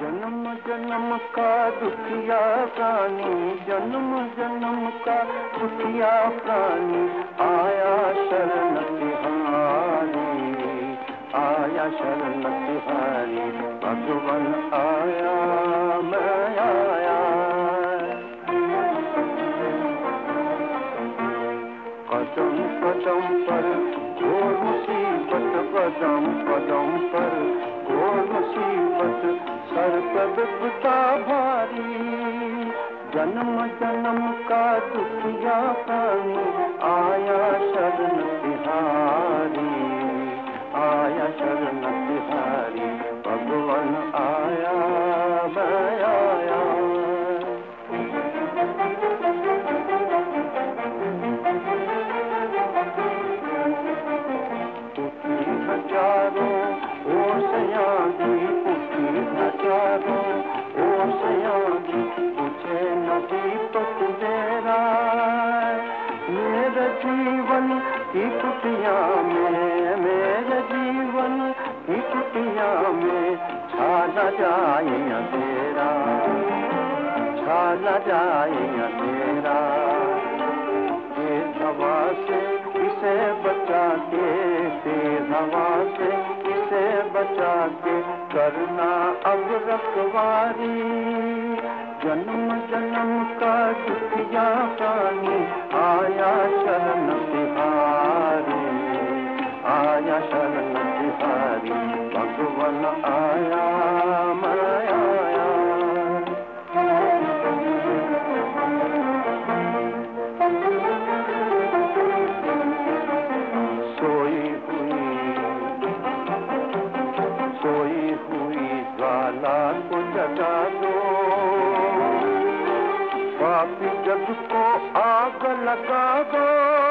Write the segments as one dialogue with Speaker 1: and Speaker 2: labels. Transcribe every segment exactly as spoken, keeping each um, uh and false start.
Speaker 1: जन्म जन्म का दुखिया प्राणी, जन्म जन्म का दुखिया प्राणी, आया शरण तिहारी, आया शरण तिहारी, भगवान आया मैं आया। कदम कदम पर घोर मुसीबत, कदम कदम पर घोर मुसीबत, सर पर विपदा भारी, जन्म जन्म का दुखिया प्राणी, आया शरण तिहारी, आया शरण तिहारी, भगवान आया मैं आया। उठी हजारों ओर सयादी, उठी हजारों ओर सयादी, तुझे नदी पत मेरा, मेरे जीवन की कुटिया में, मेरे जीवन की कुटिया में, छा न जाए अंधेरा, छा न जाए अंधेरा, तेज हवा से इसे बचा के, तेज हवा से इसे बचा के, करना अब रखवारी, जन्म जन्म का दुखिया प्राणी, आया शरण तिहारी, आया शरण तिहारी, भगवान आया मैं आया। सोई हुई सोई हुई ज्वाला को जगा दो, पापी जग को आग लगा दो,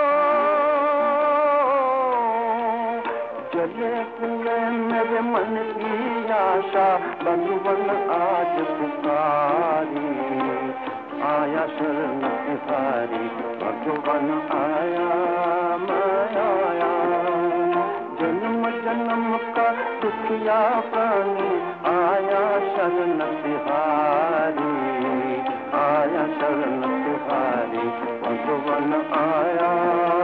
Speaker 1: जले कुए मेरे मन की आशा, भगवान आज पुकारी, आया शरण तिहारी, भगवान आया मैं आया। जन्म जन्म का दुखिया प्राणी, आया शरण तिहारी, आया शरण तिहारी, भगवान आया।